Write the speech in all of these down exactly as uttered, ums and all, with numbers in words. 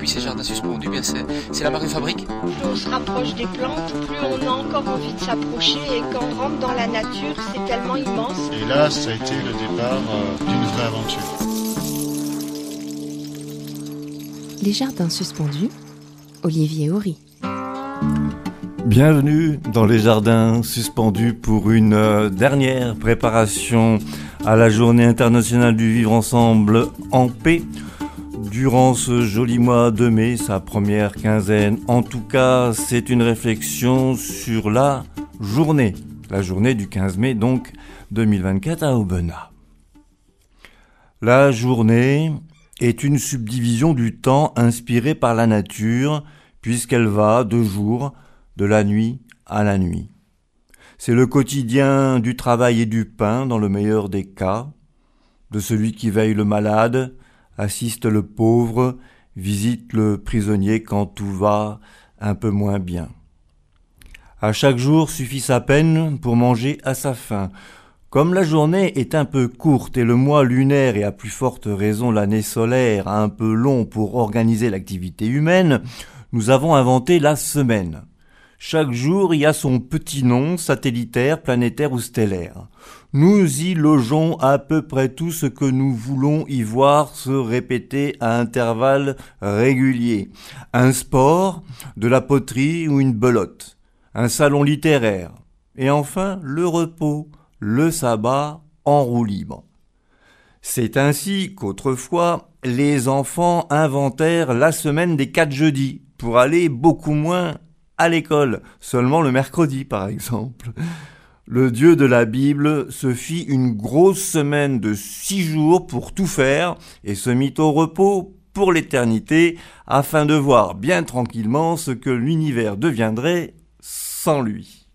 puis ces jardins suspendus, bien c'est, c'est la marque de fabrique. Plus on se rapproche des plantes, plus on a encore envie de s'approcher et quand on rentre dans la nature, c'est tellement immense. Et là, ça a été le départ euh, d'une vraie aventure. Les jardins suspendus, Olivier Horry. Bienvenue dans les jardins suspendus pour une euh, dernière préparation à la journée internationale du vivre ensemble en paix. Durant ce joli mois de mai, sa première quinzaine, en tout cas, c'est une réflexion sur la journée. La journée du quinze mai, donc, deux mille vingt-quatre à Aubenas. La journée est une subdivision du temps inspirée par la nature, puisqu'elle va de jour, de la nuit à la nuit. C'est le quotidien du travail et du pain, dans le meilleur des cas, de celui qui veille le malade, assiste le pauvre, visite le prisonnier quand tout va un peu moins bien. À chaque jour suffit sa peine pour manger à sa faim. Comme la journée est un peu courte et le mois lunaire et à plus forte raison l'année solaire un peu long pour organiser l'activité humaine, nous avons inventé la semaine. Chaque jour y a son petit nom, satellitaire, planétaire ou stellaire. Nous y logeons à peu près tout ce que nous voulons y voir se répéter à intervalles réguliers. Un sport, de la poterie ou une belote, un salon littéraire, et enfin le repos, le sabbat en roue libre. C'est ainsi qu'autrefois, les enfants inventèrent la semaine des quatre jeudis, pour aller beaucoup moins à l'école, seulement le mercredi par exemple. Le Dieu de la Bible se fit une grosse semaine de six jours pour tout faire et se mit au repos pour l'éternité afin de voir bien tranquillement ce que l'univers deviendrait sans lui.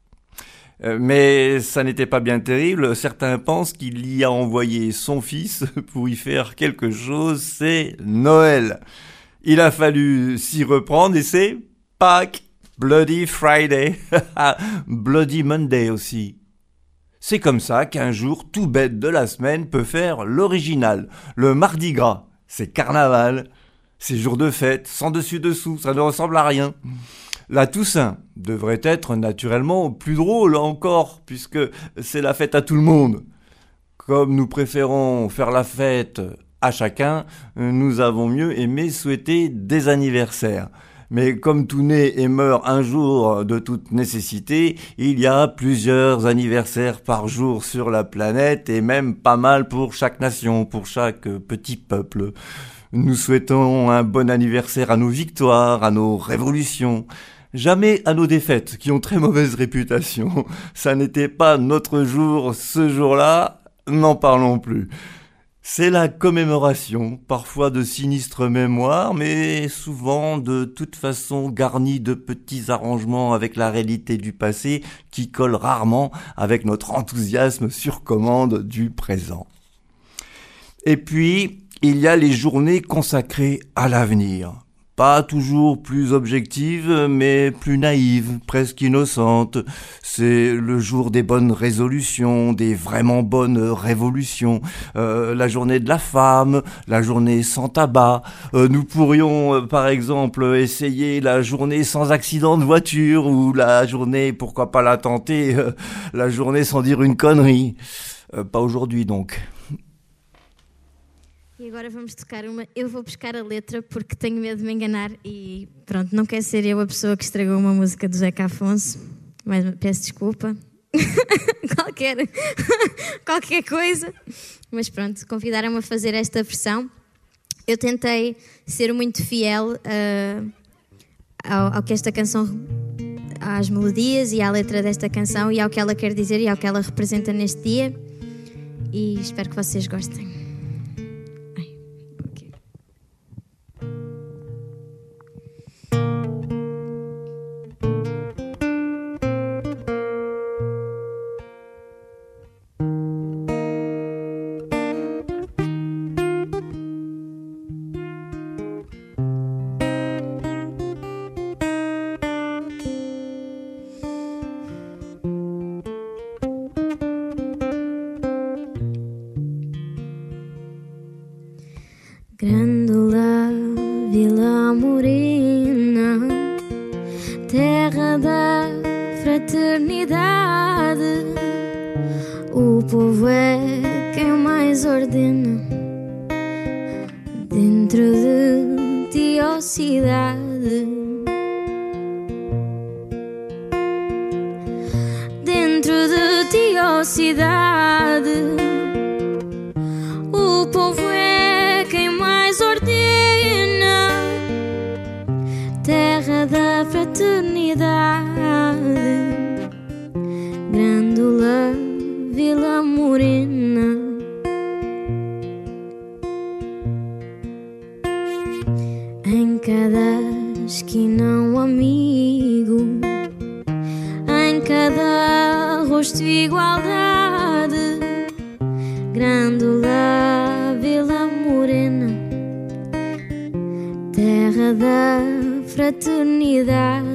Mais ça n'était pas bien terrible, certains pensent qu'il y a envoyé son fils pour y faire quelque chose, c'est Noël. Il a fallu s'y reprendre et c'est Pâques. Bloody Friday, Bloody Monday aussi. C'est comme ça qu'un jour tout bête de la semaine peut faire l'original. Le Mardi Gras, c'est carnaval, c'est jour de fête, sans dessus-dessous, ça ne ressemble à rien. La Toussaint devrait être naturellement plus drôle encore, puisque c'est la fête à tout le monde. Comme nous préférons faire la fête à chacun, nous avons mieux aimé souhaiter des anniversaires. Mais comme tout naît et meurt un jour de toute nécessité, il y a plusieurs anniversaires par jour sur la planète et même pas mal pour chaque nation, pour chaque petit peuple. Nous souhaitons un bon anniversaire à nos victoires, à nos révolutions, jamais à nos défaites qui ont très mauvaise réputation. Ça n'était pas notre jour ce jour-là, n'en parlons plus. C'est la commémoration, parfois de sinistres mémoires, mais souvent de toute façon garnie de petits arrangements avec la réalité du passé qui collent rarement avec notre enthousiasme sur commande du présent. Et puis, il y a les journées consacrées à l'avenir. Pas toujours plus objective, mais plus naïve, presque innocente. C'est le jour des bonnes résolutions, des vraiment bonnes révolutions. Euh, la journée de la femme, la journée sans tabac. Euh, nous pourrions, euh, par exemple, essayer la journée sans accident de voiture ou la journée, pourquoi pas la tenter, euh, la journée sans dire une connerie. Euh, pas aujourd'hui donc. E agora vamos tocar uma. Eu vou buscar a letra porque tenho medo de me enganar e pronto, não quero ser eu a pessoa que estragou uma música do Zeca Afonso, mas peço desculpa. qualquer, qualquer coisa. Mas pronto, convidaram-me a fazer esta versão. Eu tentei ser muito fiel uh, ao, ao que esta canção, às melodias e à letra desta canção e ao que ela quer dizer e ao que ela representa neste dia. E espero que vocês gostem. fraternidade. O povo é quem mais ordena dentro de ti, ó cidade. Dentro de ti, ó cidade, o povo é quem mais ordena. Terra da fraternidade, Grândola, Vila Morena. Em cada esquina um amigo, em cada rosto igualdade. Grândola, Vila Morena, terra da fraternidade.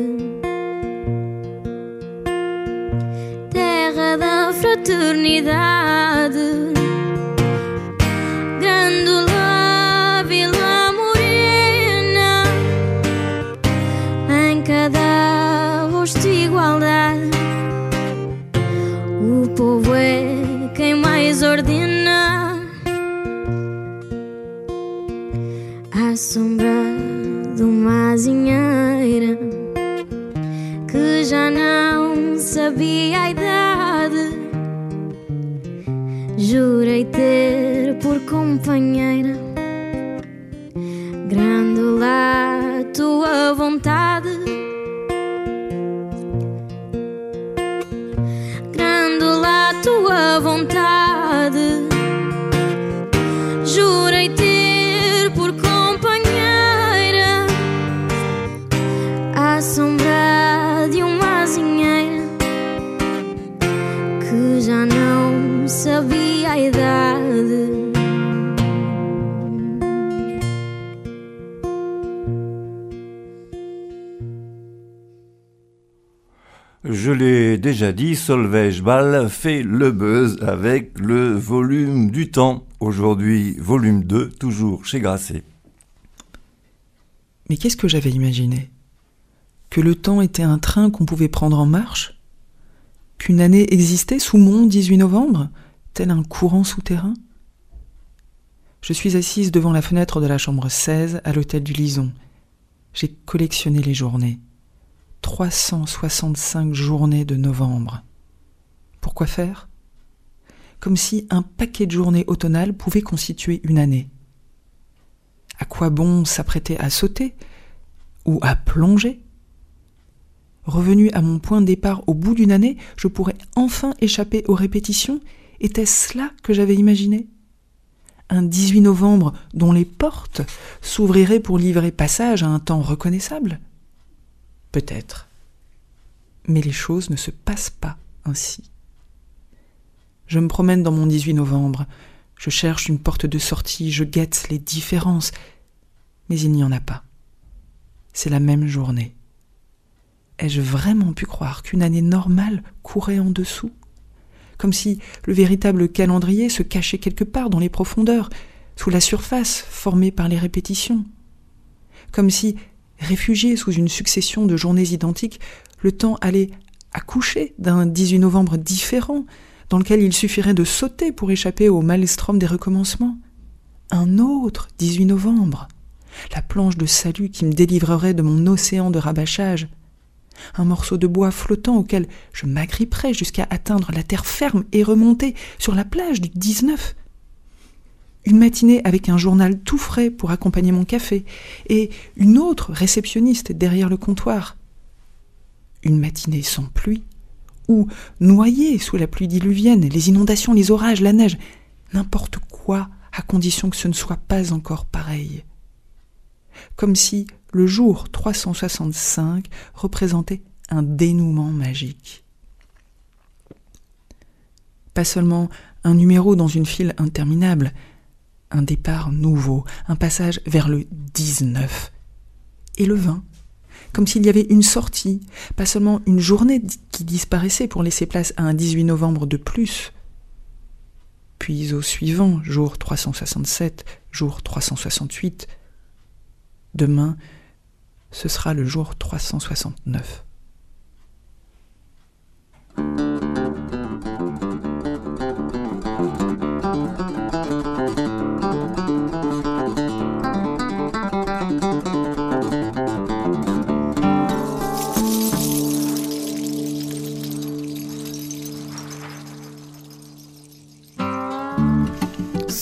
Terra da fraternidade, Grândola, Vila Morena. Em cada rosto igualdade. O povo é quem mais ordena. À sombra de uma azinheira que já não sabia a idade, jurei ter por companheira Grândola, tua vontade. Grândola, tua vontade. Jurei ter por companheira à sombra de uma azinheira que já não sabia a idade. Je l'ai déjà dit, Solveig Ball fait le buzz avec le volume du temps. Aujourd'hui, volume deux, toujours chez Grasset. Mais qu'est-ce que j'avais imaginé ? Que le temps était un train qu'on pouvait prendre en marche ? Qu'une année existait sous mon dix-huit novembre, tel un courant souterrain ? Je suis assise devant la fenêtre de la chambre seize à l'hôtel du Lison. J'ai collectionné les journées. trois cent soixante-cinq journées de novembre. Pourquoi faire ? Comme si un paquet de journées automnales pouvait constituer une année. À quoi bon s'apprêter à sauter ou à plonger ? Revenu à mon point de départ au bout d'une année, je pourrais enfin échapper aux répétitions. Était-ce cela que j'avais imaginé ? Un dix-huit novembre dont les portes s'ouvriraient pour livrer passage à un temps reconnaissable ? Peut-être. Mais les choses ne se passent pas ainsi. Je me promène dans mon dix-huit novembre. Je cherche une porte de sortie, je guette les différences. Mais il n'y en a pas. C'est la même journée. Ai-je vraiment pu croire qu'une année normale courait en dessous ? Comme si le véritable calendrier se cachait quelque part dans les profondeurs, sous la surface formée par les répétitions. Comme si, réfugié sous une succession de journées identiques, le temps allait accoucher d'un dix-huit novembre différent, dans lequel il suffirait de sauter pour échapper au maelstrom des recommencements. Un autre dix-huit novembre, la planche de salut qui me délivrerait de mon océan de rabâchage, un morceau de bois flottant auquel je m'agripperais jusqu'à atteindre la terre ferme et remonter sur la plage du dix-neuf. Une matinée avec un journal tout frais pour accompagner mon café, et une autre réceptionniste derrière le comptoir. Une matinée sans pluie, ou noyée sous la pluie diluvienne, les inondations, les orages, la neige, n'importe quoi, à condition que ce ne soit pas encore pareil. Comme si le jour trois cent soixante-cinq représentait un dénouement magique. Pas seulement un numéro dans une file interminable, un départ nouveau, un passage vers le dix-neuf. Et le vingt, comme s'il y avait une sortie, pas seulement une journée qui disparaissait pour laisser place à un dix-huit novembre de plus. Puis au suivant, jour trois cent soixante-sept, jour trois cent soixante-huit. Demain, ce sera le jour trois cent soixante-neuf.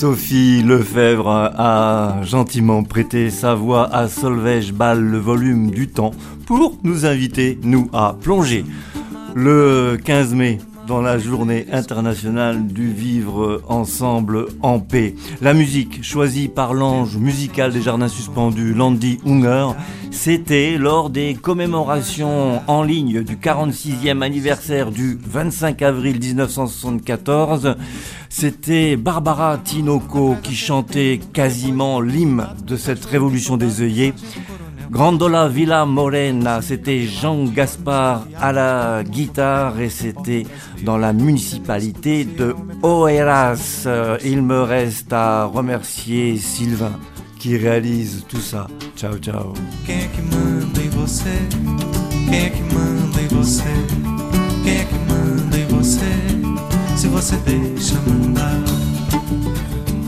Sophie Lefebvre a gentiment prêté sa voix à Solveig Ball, le volume du temps, pour nous inviter, nous, à plonger le quinze mai dans la journée internationale du vivre ensemble en paix. La musique choisie par l'ange musical des Jardins Suspendus, Landy Unger, c'était lors des commémorations en ligne du quarante-sixième anniversaire du vingt-cinq avril dix-neuf cent soixante-quatorze. C'était Barbara Tinoco qui chantait quasiment l'hymne de cette révolution des œillets. Grandola Villa Morena, c'était Jean Gaspard à la guitare et c'était dans la municipalité de Oeiras. Il me reste à remercier Sylvain qui réalise tout ça. Ciao, ciao. Quem é que manda em você? Quem é que manda em você? Quem é que manda em você? Se você deixa mandar.